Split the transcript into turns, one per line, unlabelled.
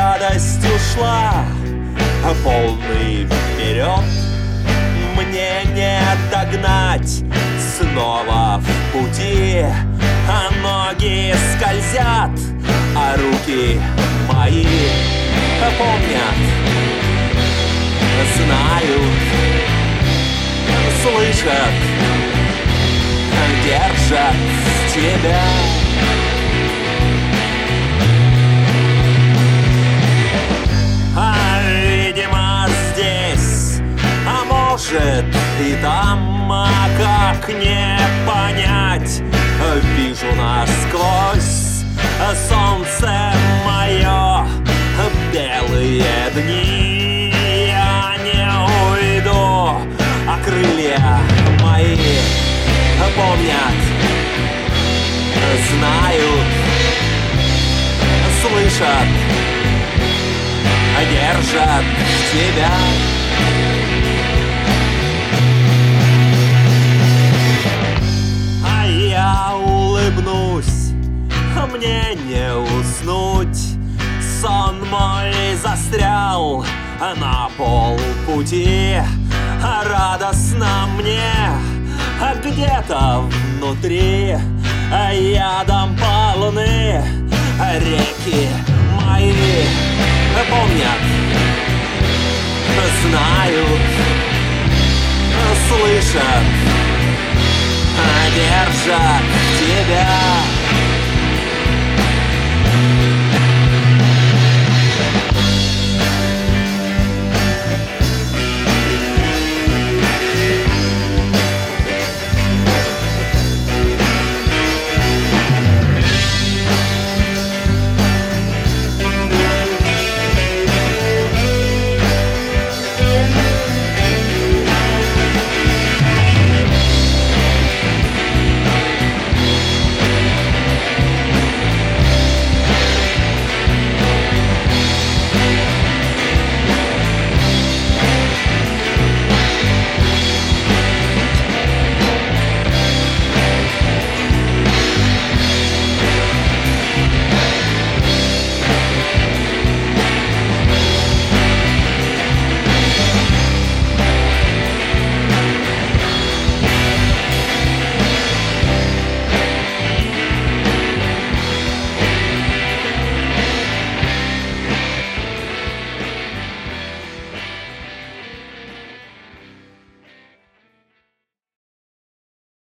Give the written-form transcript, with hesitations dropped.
радость ушла полный вперед. Мне не догнать снова в пути, а ноги скользят, а руки мои помнят, знают, слышат, держат тебя. А видимо здесь, а может и там, а как не понять? Вижу насквозь солнце мое, белые дни. Я не уйду, а крылья мои помнят, знают, слышат, держат тебя. А я улыбнусь, мне не уснуть. Сон мой застрял на полпути, а радостно мне где-то внутри. Ядом полны реки мои, помнят, знают, слышат, держат тебя.